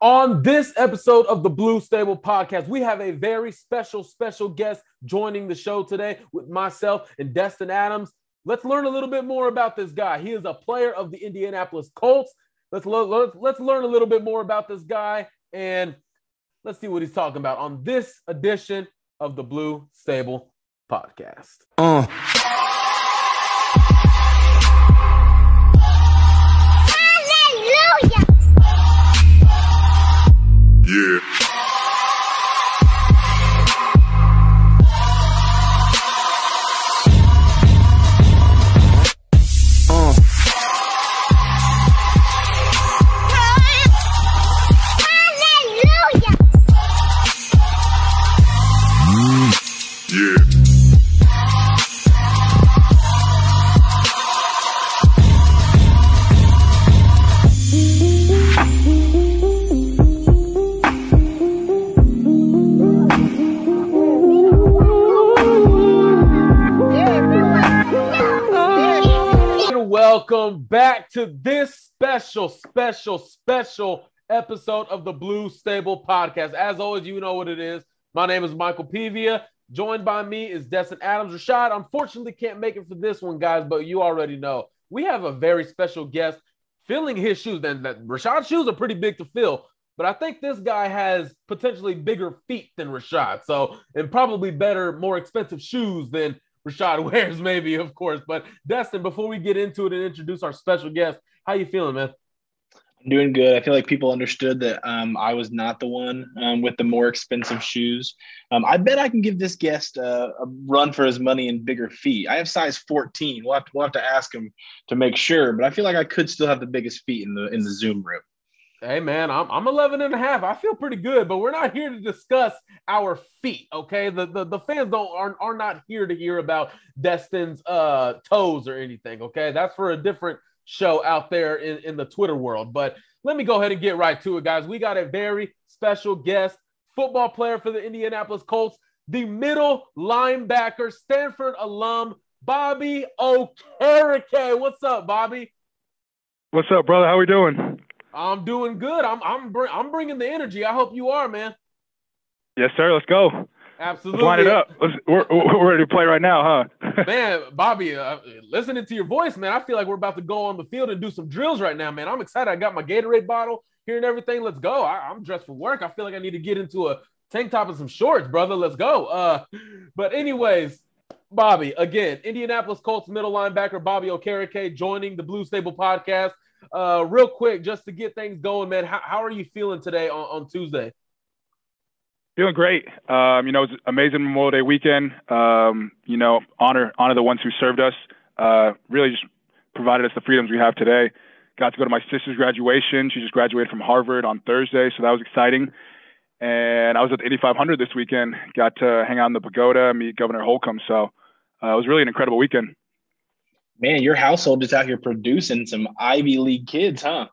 On this episode of the Blue Stable Podcast, we have a very special guest joining the show today with myself and Destin Adams. Let's learn a little bit more about this guy. He is a player of the Indianapolis Colts. Let's learn a little bit more about this guy, and let's see what he's talking about on this edition of the Blue Stable Podcast. Yeah. Welcome back to this special episode of the Blue Stable Podcast. As always, you know what it is. My name is Michael Pivia. Joined by me is Destin Adams. Rashad, unfortunately, can't make it for this one, guys, but you already know. We have a very special guest filling his shoes. Rashad's shoes are pretty big to fill, but I think this guy has potentially bigger feet than Rashad. So, and probably better, more expensive shoes than Rashad wears, maybe, of course. But Destin, before we get into it and introduce our special guest, how you feeling, man? I'm doing good. I feel like people understood that I was not the one with the more expensive shoes. I bet I can give this guest a run for his money in bigger feet. I have size 14. We'll have to ask him to make sure, but I feel like I could still have the biggest feet in the Zoom room. Hey, man, I'm 11 and a half. I feel pretty good, but we're not here to discuss our feet, okay? The fans are not here to hear about Destin's toes or anything, okay? That's for a different show out there in the Twitter world. But let me go ahead and get right to it, guys. We got a very special guest, football player for the Indianapolis Colts, the middle linebacker, Stanford alum, Bobby Okereke. What's up, Bobby? What's up, brother? How we doing? I'm doing good. I'm bringing the energy. I hope you are, man. Yes, sir. Let's go. Absolutely. Let's line it up. We're ready to play right now, huh? Man, Bobby, listening to your voice, man, I feel like we're about to go on the field and do some drills right now, man. I'm excited. I got my Gatorade bottle here and everything. Let's go. I'm dressed for work. I feel like I need to get into a tank top and some shorts, brother. Let's go. But anyways, Bobby, again, Indianapolis Colts middle linebacker Bobby Okereke joining the Blue Stable Podcast. Real quick, just to get things going, man, how are you feeling today on Tuesday? Feeling great. It's an amazing Memorial Day weekend. Honor the ones who served us. Really just provided us the freedoms we have today. Got to go to my sister's graduation. She just graduated from Harvard on Thursday, so that was exciting. And I was at the 8500 this weekend. Got to hang out in the pagoda, meet Governor Holcomb. So it was really an incredible weekend. Man, your household is out here producing some Ivy League kids, huh?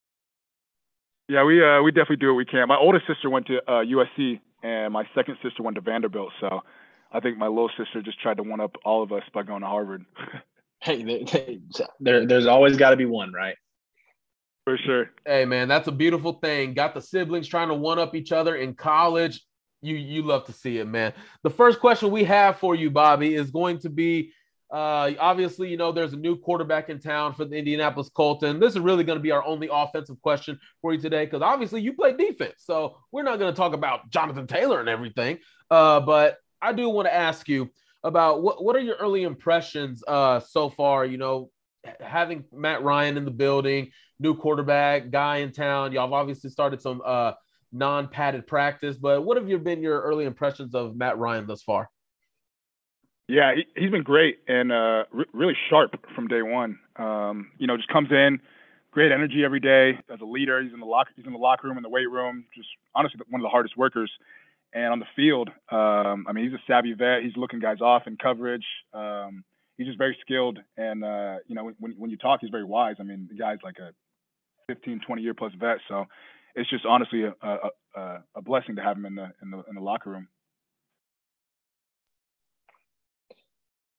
Yeah, we definitely do what we can. My oldest sister went to USC, and my second sister went to Vanderbilt. So I think my little sister just tried to one-up all of us by going to Harvard. Hey, there's always got to be one, right? For sure. Hey, man, that's a beautiful thing. Got the siblings trying to one-up each other in college. You love to see it, man. The first question we have for you, Bobby, is going to be, obviously, there's a new quarterback in town for the Indianapolis Colts, and this is really going to be our only offensive question for you today because obviously you play defense, so we're not going to talk about Jonathan Taylor and everything, but I do want to ask you about what are your early impressions so far, having Matt Ryan in the building, new quarterback, guy in town. Y'all have obviously started some non-padded practice, but what have been your early impressions of Matt Ryan thus far? Yeah, he's been great and really sharp from day one. Just comes in, great energy every day as a leader. He's in the locker room, in the weight room, just honestly one of the hardest workers. And on the field, he's a savvy vet. He's looking guys off in coverage. He's just very skilled. And, when you talk, he's very wise. I mean, the guy's like a 15, 20-year plus vet. So it's just honestly a blessing to have him in the locker room.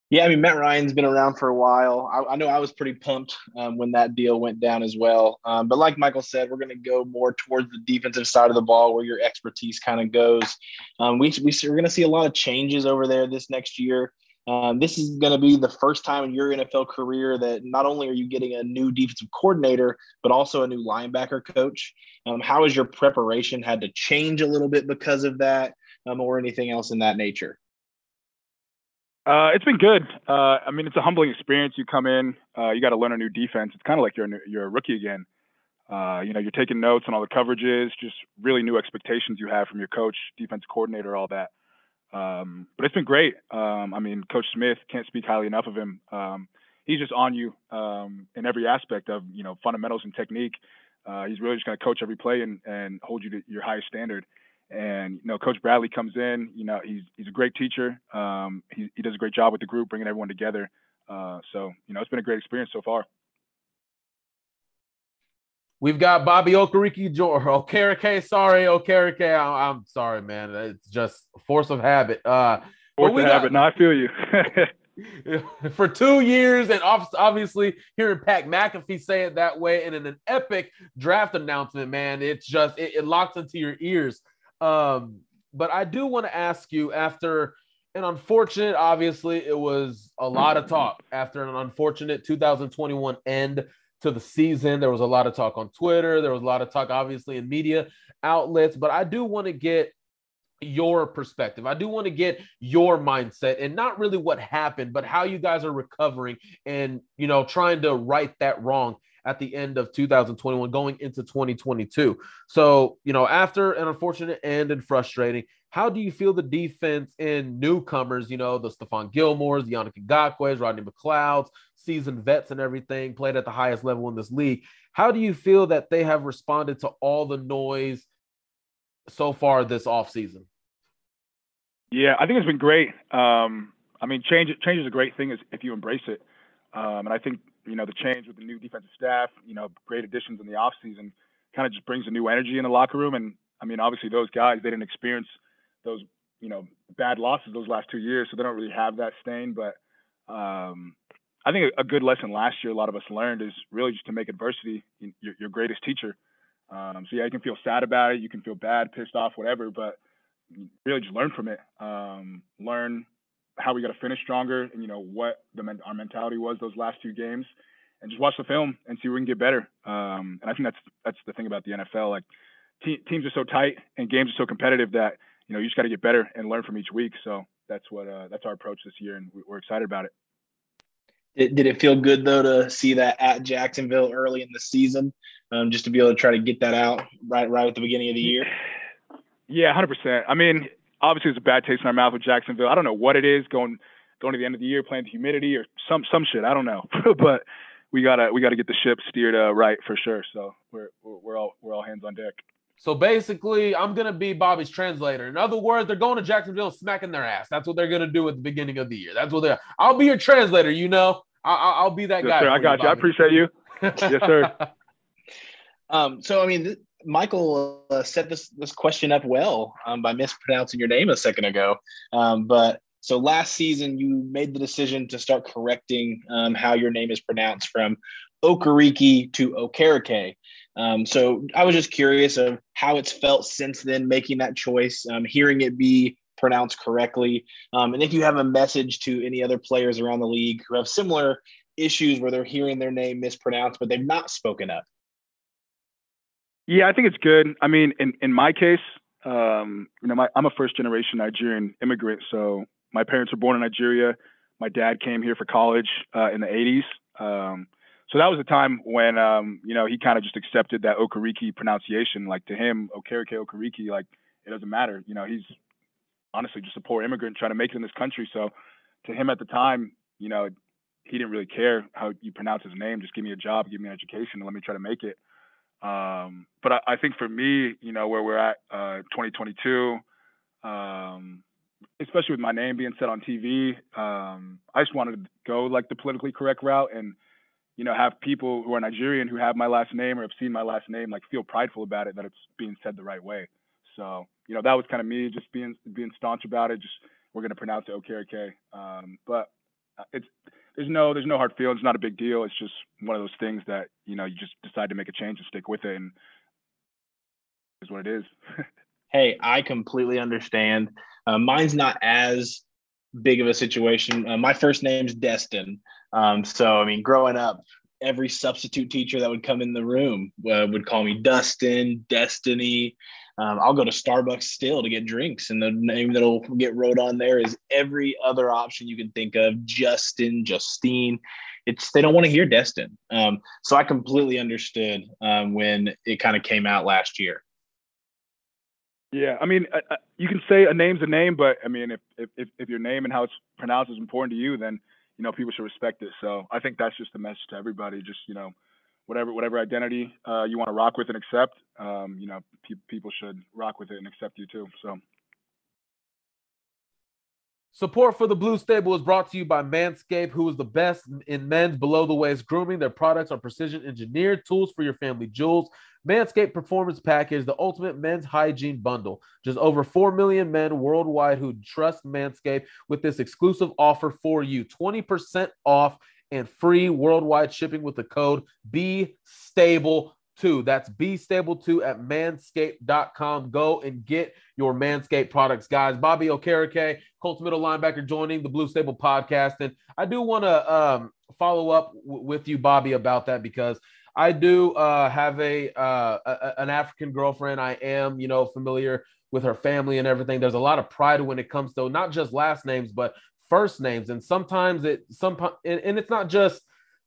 Yeah, I mean, Matt Ryan's been around for a while. I know I was pretty pumped when that deal went down as well. But like Michael said, we're going to go more towards the defensive side of the ball where your expertise kind of goes. We're going to see a lot of changes over there this next year. This is going to be the first time in your NFL career that not only are you getting a new defensive coordinator, but also a new linebacker coach. How has your preparation had to change a little bit because of that, or anything else in that nature? It's been good. I mean, it's a humbling experience. You come in, you got to learn a new defense. It's kind of like you're a rookie again. You're taking notes on all the coverages, just really new expectations you have from your coach, defense coordinator, all that. But it's been great. I mean, Coach Smith, can't speak highly enough of him. He's just on you in every aspect of fundamentals and technique. He's really just going to coach every play and hold you to your highest standard. And Coach Bradley comes in. He's a great teacher. He does a great job with the group, bringing everyone together. So it's been a great experience so far. We've got Bobby Okereke. Sorry, Okereke. I'm sorry, man. It's just a force of habit. Force of habit. No, I feel you. For 2 years, and obviously hearing Pat McAfee say it that way, and in an epic draft announcement, man, it's just it locks into your ears. But I do want to ask you, after an unfortunate, obviously it was a lot of talk after an unfortunate 2021 end to the season. There was a lot of talk on Twitter. There was a lot of talk, obviously, in media outlets. But I do want to get your perspective. I do want to get your mindset, and not really what happened, but how you guys are recovering and, trying to right that wrong at the end of 2021 going into 2022. So, after an unfortunate end and frustrating, how do you feel the defense in newcomers, the Stephon Gilmores, the Yannick Ngakwe's, Rodney McLeod's, seasoned vets and everything, played at the highest level in this league? How do you feel that they have responded to all the noise so far this offseason? Yeah, I think it's been great. I mean, change is a great thing if you embrace it. And I think, the change with the new defensive staff, great additions in the offseason kind of just brings a new energy in the locker room. And I mean, obviously those guys, they didn't experience those, bad losses those last 2 years, so they don't really have that stain. But I think a good lesson last year, a lot of us learned, is really just to make adversity your greatest teacher. So yeah, you can feel sad about it. You can feel bad, pissed off, whatever, but really just learn from it. Learn how we got to finish stronger, and what our mentality was those last 2 games, and just watch the film and see where we can get better. And I think that's the thing about the NFL. Like teams are so tight and games are so competitive that you just got to get better and learn from each week. So that's our approach this year, and we're excited about it. Did it feel good though to see that at Jacksonville early in the season, just to be able to try to get that out right at the beginning of the year? Yeah, 100%. I mean, obviously it's a bad taste in our mouth with Jacksonville. I don't know what it is going to the end of the year, playing the humidity or some shit. I don't know, but we gotta get the ship steered right for sure. So we're all hands on deck. So basically, I'm gonna be Bobby's translator. In other words, they're going to Jacksonville, smacking their ass. That's what they're gonna do at the beginning of the year. That's what they're. I'll be your translator. I'll be that guy. Sir, I got you. I appreciate you. Yes, sir. So I mean, Michael set this question up well by mispronouncing your name a second ago. But so last season, you made the decision to start correcting how your name is pronounced from Okereke to Okereke. So I was just curious of how it's felt since then, making that choice, hearing it be pronounced correctly. And if you have a message to any other players around the league who have similar issues where they're hearing their name mispronounced, but they've not spoken up. Yeah, I think it's good. I mean, in my case, I'm a first generation Nigerian immigrant. So my parents were born in Nigeria. My dad came here for college in the 80s. So that was a time when, he kind of just accepted that Okereke pronunciation. Like to him, Okereke, like it doesn't matter. He's honestly just a poor immigrant trying to make it in this country. So to him at the time, he didn't really care how you pronounce his name. Just give me a job, give me an education, and let me try to make it. But I think for me, where we're at 2022, especially with my name being said on TV, I just wanted to go like the politically correct route and, have people who are Nigerian who have my last name or have seen my last name, like feel prideful about it, that it's being said the right way. So, that was kind of me just being staunch about it. Just, we're going to pronounce it Okereke. But there's no hard feelings. It's not a big deal. It's just one of those things that, you just decide to make a change and stick with it, and is what it is. Hey, I completely understand. Mine's not as big of a situation. My first name's Destin. So, I mean, growing up, every substitute teacher that would come in the room would call me Dustin, Destiny. I'll go to Starbucks still to get drinks, and the name that'll get wrote on there is every other option you can think of: Justin, Justine. They don't want to hear Destin. So I completely understood when it kind of came out last year. Yeah, I mean, you can say a name's a name, but I mean, if your name and how it's pronounced is important to you, then people should respect it. So I think that's just a message to everybody. Just whatever identity you want to rock with and accept, people should rock with it and accept you too. So. Support for the Blue Stable is brought to you by Manscaped, who is the best in men's below-the-waist grooming. Their products are precision-engineered tools for your family jewels. Manscaped Performance Package, the ultimate men's hygiene bundle. Just over 4 million men worldwide who trust Manscaped with this exclusive offer for you. 20% off and free worldwide shipping with the code BSTABLE2. That's BSTABLE2 at manscaped.com. Go and get your Manscaped products, guys. Bobby Okereke, Colts middle linebacker, joining the Blue Stable podcast. And I do want to follow up with you, Bobby, about that, because I do have an African girlfriend. I am, familiar with her family and everything. There's a lot of pride when it comes to not just last names, but first names. And sometimes it's not just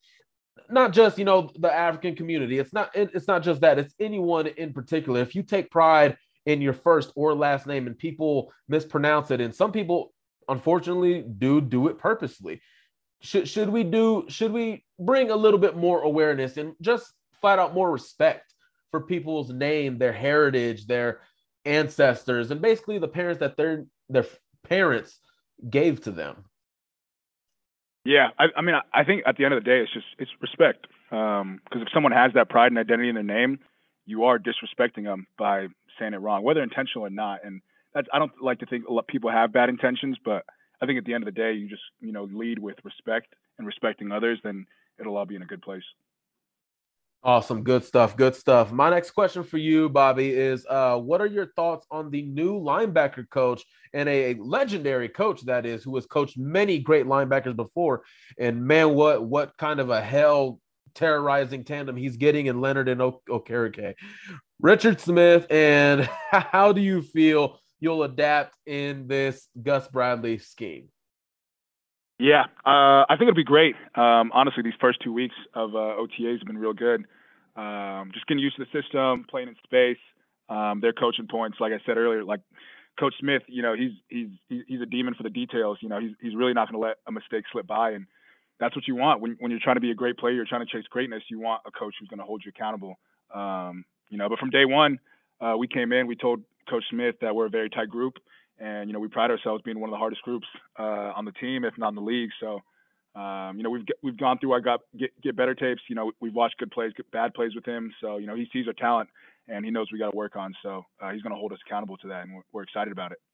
the African community. It's not just that. It's anyone in particular. If you take pride in your first or last name and people mispronounce it, and some people unfortunately do it purposely. Should we bring a little bit more awareness and just flat out more respect for people's name, their heritage, their ancestors, and basically the parents that their parents gave to them? Yeah, I mean, I think at the end of the day, it's respect. Because if someone has that pride and identity in their name, you are disrespecting them by saying it wrong, whether intentional or not. And I don't like to think a lot of people have bad intentions, but I think at the end of the day, you just lead with respect and respecting others, then it'll all be in a good place. Awesome. Good stuff. Good stuff. My next question for you, Bobby, is what are your thoughts on the new linebacker coach, and a legendary coach that is, who has coached many great linebackers before? And man, what kind of a hell terrorizing tandem he's getting in Leonard and Okereke. Richard Smith, and how do you feel you'll adapt in this Gus Bradley scheme? Yeah, I think it'll be great. Honestly, these first 2 weeks of OTAs have been real good. Just getting used to the system, playing in space, their coaching points. Like I said earlier, like Coach Smith, he's a demon for the details. He's really not going to let a mistake slip by, and that's what you want when you're trying to be a great player. You're trying to chase greatness. You want a coach who's going to hold you accountable. But from day one, we came in. We told Coach Smith that we're a very tight group. And, we pride ourselves being one of the hardest groups on the team, if not in the league. So, we've gone through our get better tapes. We've watched good plays, bad plays with him. So, he sees our talent and he knows we got to work on. So he's going to hold us accountable to that. And we're excited about it.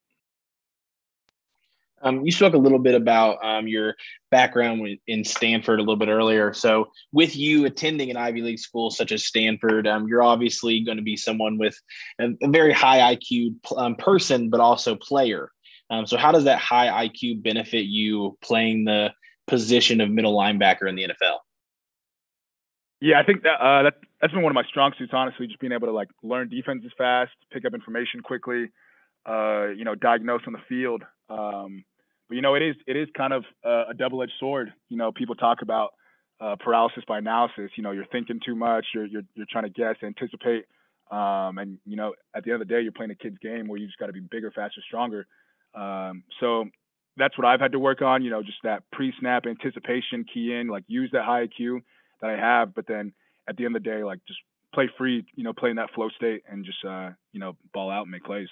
You spoke a little bit about your background in Stanford a little bit earlier. So with you attending an Ivy League school such as Stanford, you're obviously going to be someone with a very high IQ person, but also player. So how does that high IQ benefit you playing the position of middle linebacker in the NFL? Yeah, I think that's been one of my strong suits, honestly, just being able to learn defenses fast, pick up information quickly, diagnose on the field. But it is kind of a double-edged sword. People talk about paralysis by analysis. You're thinking too much. You're trying to guess, anticipate, and at the end of the day, you're playing a kid's game where you just got to be bigger, faster, stronger. So that's what I've had to work on. Just that pre-snap anticipation, key in, use that high IQ that I have. But then at the end of the day, just play free. Play in that flow state and just ball out and make plays.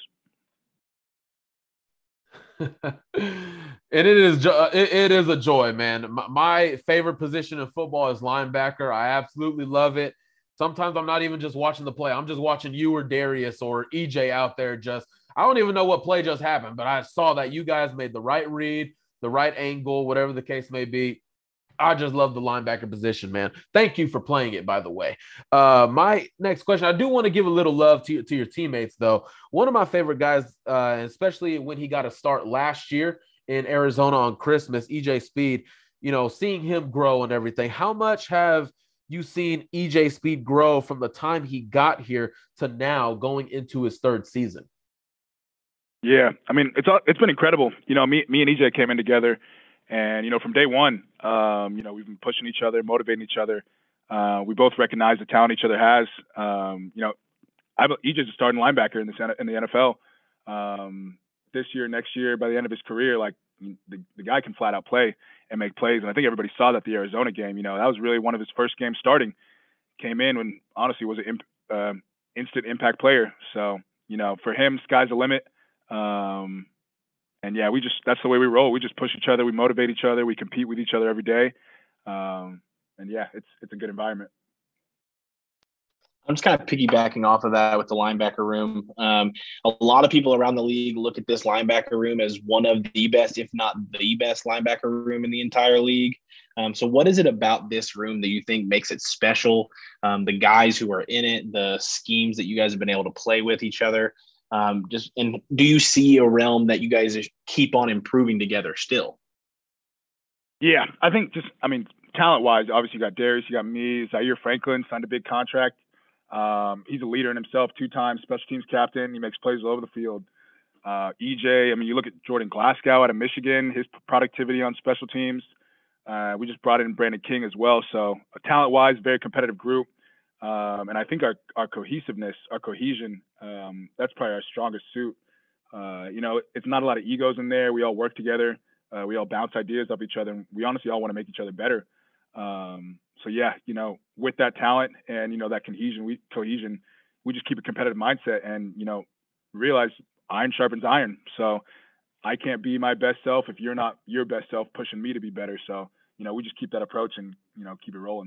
And it is a joy, man. My favorite position in football is linebacker. I absolutely love it. Sometimes I'm not even just watching the play. I'm just watching you or Darius or EJ out there. I don't even know what play just happened, but I saw that you guys made the right read, the right angle, whatever the case may be. I just love the linebacker position, man. Thank you for playing it, by the way. My next question, I do want to give a little love to your teammates, though. One of my favorite guys, especially when he got a start last year in Arizona on Christmas, EJ Speed, seeing him grow and everything. How much have you seen EJ Speed grow from the time he got here to now going into his third season? Yeah, I mean, it's been incredible. Me and EJ came in together. And, from day one, we've been pushing each other, motivating each other. We both recognize the talent each other has. EJ's a starting linebacker in the NFL. This year, next year, by the end of his career, like the guy can flat out play and make plays. And I think everybody saw that at the Arizona game. That was really one of his first games starting. Came in when honestly was an instant impact player. So, for him, sky's the limit. And yeah, that's the way we roll. We just push each other. We motivate each other. We compete with each other every day. And yeah, it's a good environment. I'm just kind of piggybacking off of that with the linebacker room. A lot of people around the league look at this linebacker room as one of the best, if not the best linebacker room in the entire league. So what is it about this room that you think makes it special? The guys who are in it, the schemes that you guys have been able to play with each other. And do you see a realm that you guys keep on improving together still? Yeah, I think talent-wise, obviously you got Darius, you got me, Zaire Franklin signed a big contract. He's a leader in himself, 2-time special teams captain. He makes plays all over the field. EJ, you look at Jordan Glasgow out of Michigan, his productivity on special teams. We just brought in Brandon King as well. So talent-wise, very competitive group. And I think our cohesiveness, our cohesion, that's probably our strongest suit. It's not a lot of egos in there. We all work together. We all bounce ideas off each other. And we honestly all want to make each other better. So yeah, with that talent and, that cohesion, we just keep a competitive mindset and, realize iron sharpens iron. So I can't be my best self if you're not your best self pushing me to be better. So, we just keep that approach and, keep it rolling.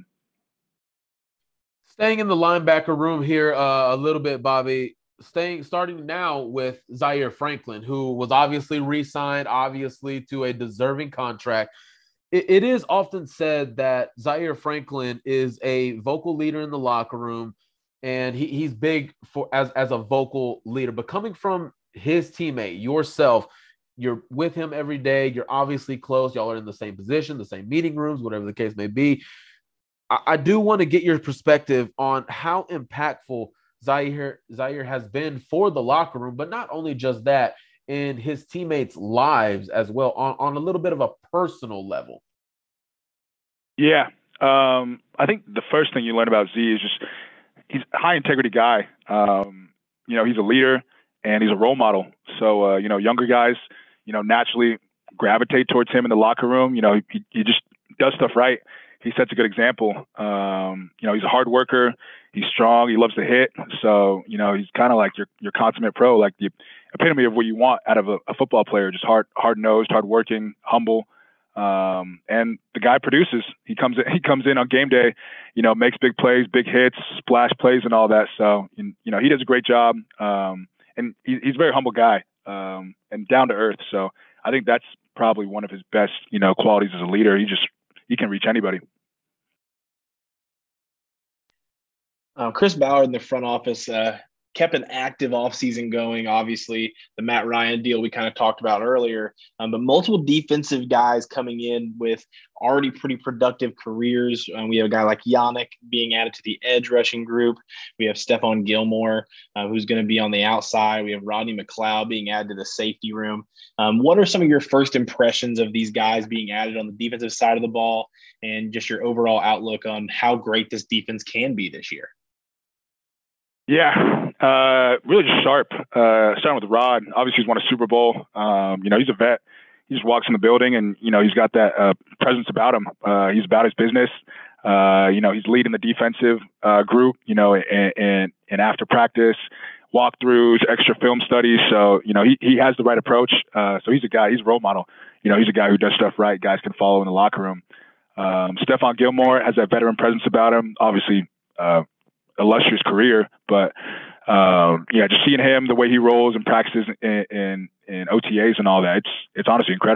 Staying in the linebacker room here a little bit, Bobby, starting now with Zaire Franklin, who was obviously re-signed, obviously to a deserving contract. It is often said that Zaire Franklin is a vocal leader in the locker room, and he's big as a vocal leader. But coming from his teammate, yourself, you're with him every day. You're obviously close. Y'all are in the same position, the same meeting rooms, whatever the case may be. I do want to get your perspective on how impactful Zaire has been for the locker room, but not only just that, in his teammates' lives as well, on a little bit of a personal level. Yeah. I think the first thing you learn about Z is just he's a high integrity guy. He's a leader and he's a role model. So, younger guys, naturally gravitate towards him in the locker room. He just does stuff right. He sets a good example. He's a hard worker. He's strong. He loves to hit. So, he's kind of like your consummate pro, like the epitome of what you want out of a football player, just hard-nosed, hard-working, humble. And the guy produces. He comes in on game day, makes big plays, big hits, splash plays and all that. So, he does a great job. And he's a very humble guy and down to earth. So I think that's probably one of his best, qualities as a leader. He can reach anybody. Chris Ballard in the front office kept an active offseason going. Obviously, the Matt Ryan deal we kind of talked about earlier, but multiple defensive guys coming in with already pretty productive careers. We have a guy like Yannick being added to the edge rushing group. We have Stephon Gilmore, who's going to be on the outside. We have Rodney McLeod being added to the safety room. What are some of your first impressions of these guys being added on the defensive side of the ball, and just your overall outlook on how great this defense can be this year? Yeah, really just sharp. Starting with Rod, obviously he's won a Super Bowl. He's a vet. He just walks in the building and, he's got that presence about him. He's about his business. He's leading the defensive group, and after practice, walkthroughs, extra film studies. So, he has the right approach. So he's a role model. He's a guy who does stuff right. Guys can follow in the locker room. Stephon Gilmore has that veteran presence about him. Obviously, illustrious career, but just seeing him, the way he rolls and practices in OTAs and all that, it's honestly incredible.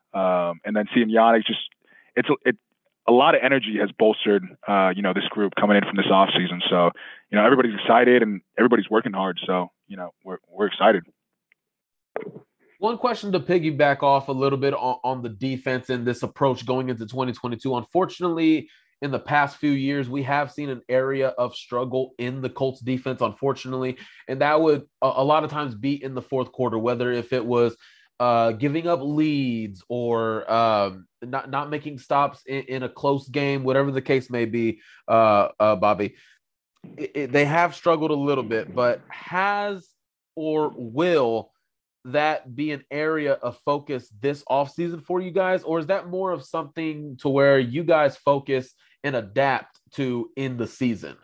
And then seeing Yannick, it's a lot of energy has bolstered, this group coming in from this off season. So, everybody's excited and everybody's working hard. So, we're excited. One question to piggyback off a little bit on the defense and this approach going into 2022. Unfortunately, in the past few years, we have seen an area of struggle in the Colts defense, unfortunately, and that would a lot of times be in the fourth quarter, whether if it was giving up leads or not making stops in a close game, whatever the case may be, Bobby. They have struggled a little bit, but has or will that be an area of focus this offseason for you guys? Or is that more of something to where you guys focus and adapt to in the season?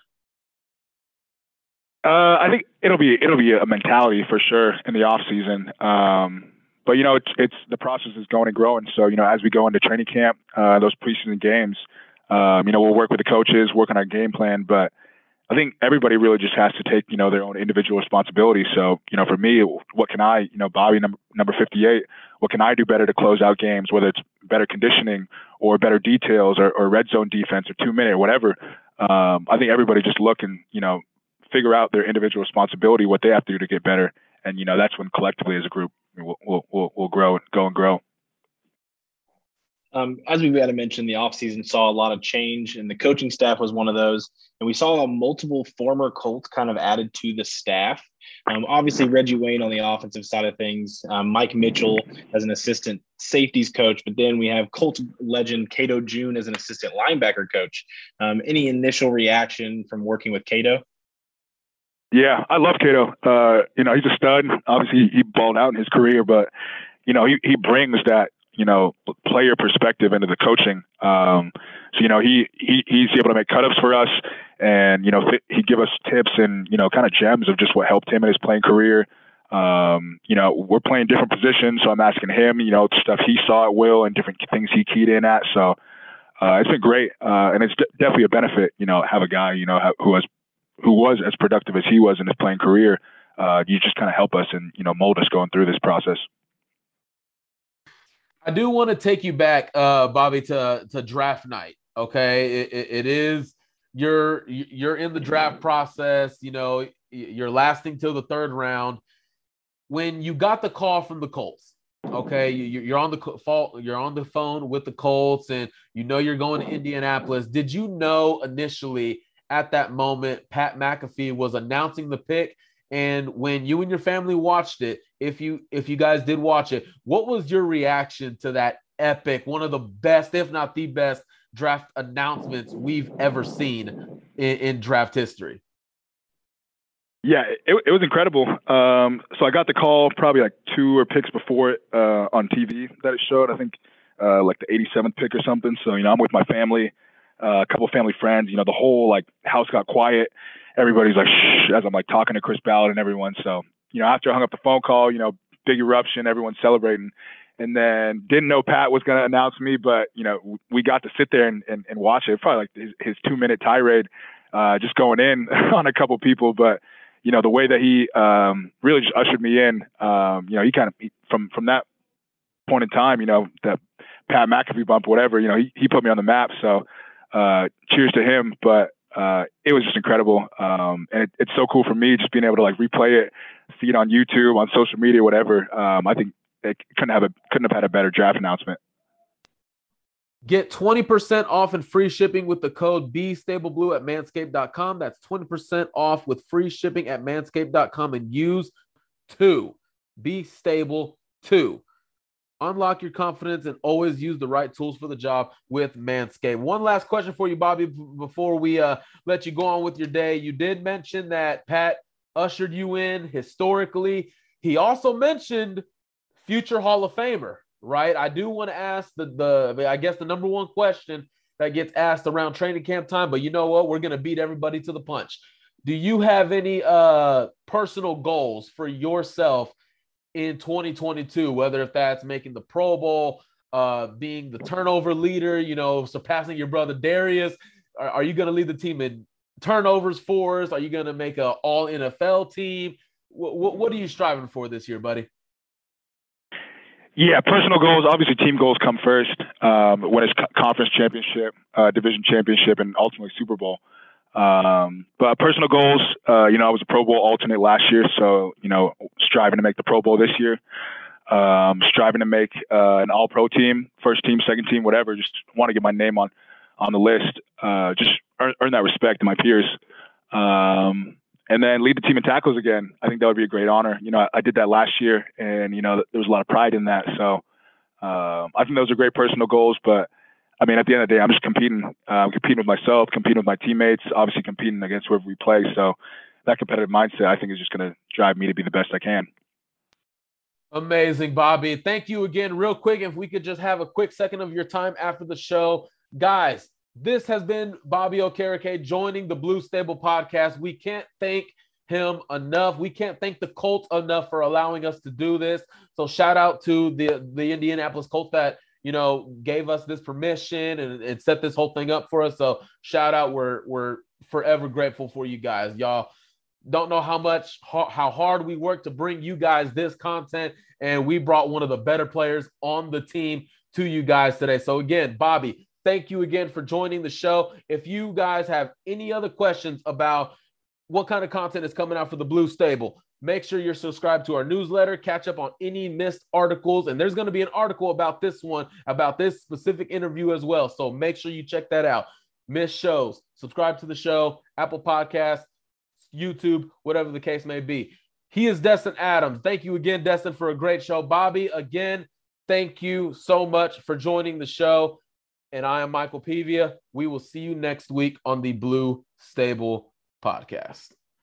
I think it'll be a mentality for sure in the offseason. But, it's the process is going and growing. So, as we go into training camp, those preseason games, we'll work with the coaches, work on our game plan. But I think everybody really just has to take, their own individual responsibility. So, for me, what can I, Bobby, number 58, what can I do better to close out games, whether it's better conditioning or better details or red zone defense or 2 minute or whatever. I think everybody just look and, figure out their individual responsibility, what they have to do to get better. And, that's when collectively as a group, we'll grow and go and grow. As we had to mention, the offseason saw a lot of change, and the coaching staff was one of those. And we saw multiple former Colts kind of added to the staff. Obviously, Reggie Wayne on the offensive side of things, Mike Mitchell as an assistant safeties coach, but then we have Colts legend Cato June as an assistant linebacker coach. Any initial reaction from working with Cato? Yeah, I love Cato. He's a stud. Obviously, he balled out in his career, but, he brings that, player perspective into the coaching. So, he's able to make cut-ups for us and, he'd give us tips and, kind of gems of just what helped him in his playing career. We're playing different positions, so I'm asking him, stuff he saw at Will and different things he keyed in at. So it's been great. And it's definitely a benefit, have a guy, who was as productive as he was in his playing career. You just kind of help us and, mold us going through this process. I do want to take you back, Bobby, to draft night. Okay, it is you're in the draft process. You're lasting till the third round. When you got the call from the Colts, okay, you're on the phone with the Colts, and you're going to Indianapolis. Did you know initially at that moment Pat McAfee was announcing the pick? And when you and your family watched it, if you guys did watch it, what was your reaction to that epic, one of the best, if not the best, draft announcements we've ever seen in draft history? Yeah, it was incredible. So I got the call probably like 2 picks before it on TV that it showed. I think like the 87th pick or something. So, I'm with my family, a couple of family friends. The whole house got quiet. Everybody's like, shh, as I'm talking to Chris Ballard and everyone. So, after I hung up the phone call, big eruption, everyone's celebrating. And then didn't know Pat was going to announce me, but, we got to sit there and watch it. Probably his 2-minute tirade, just going in on a couple people. But, the way that he really just ushered me in, he kind of, from that point in time, that Pat McAfee bump, whatever, he put me on the map. So cheers to him. But it was just incredible. And it's so cool for me just being able to replay it, see it on YouTube, on social media, whatever. I think they couldn't have had a better draft announcement. Get 20% off and free shipping with the code BStableBlue at manscaped.com. That's 20% off with free shipping at manscaped.com and use BStable2. Unlock your confidence and always use the right tools for the job with Manscaped. One last question for you, Bobby, before we let you go on with your day. You did mention that Pat ushered you in historically. He also mentioned future Hall of Famer, right? I do want to ask I guess the number one question that gets asked around training camp time, but you know what? We're going to beat everybody to the punch. Do you have any personal goals for yourself in 2022, whether if that's making the Pro Bowl, being the turnover leader, surpassing your brother Darius? Are you going to lead the team in turnovers for us? Are you going to make an all NFL team? What are you striving for this year, buddy? Yeah, personal goals. Obviously, team goals come first. When it's conference championship, division championship, and ultimately Super Bowl. But personal goals, I was a Pro Bowl alternate last year, so striving to make the Pro Bowl this year. Striving to make an All-Pro team, first team, second team, whatever. Just want to get my name on the list. Just earn that respect to my peers. And then lead the team in tackles again. I think that would be a great honor. I did that last year, and there was a lot of pride in that. So I think those are great personal goals. But I mean, at the end of the day, I'm just competing. Competing with myself, competing with my teammates, obviously competing against whoever we play. So that competitive mindset, I think, is just going to drive me to be the best I can. Amazing, Bobby. Thank you again. Real quick, if we could just have a quick second of your time after the show. Guys, this has been Bobby Okereke joining the Blue Stable podcast. We can't thank him enough. We can't thank the Colts enough for allowing us to do this. So shout out to the Indianapolis Colts that, gave us this permission and set this whole thing up for us. So shout out. We're forever grateful for you guys. Y'all don't know how hard we work to bring you guys this content, and we brought one of the better players on the team to you guys today. So again, Bobby, thank you again for joining the show. If you guys have any other questions about what kind of content is coming out for the Blue Stable, make sure you're subscribed to our newsletter, catch up on any missed articles, and there's going to be an article about this specific interview as well. So make sure you check that out. Missed shows, subscribe to the show, Apple Podcasts, YouTube, whatever the case may be. He is Destin Adams. Thank you again, Destin, for a great show. Bobby, again, thank you so much for joining the show. And I am Michael Pevia. We will see you next week on the Blue Stable podcast.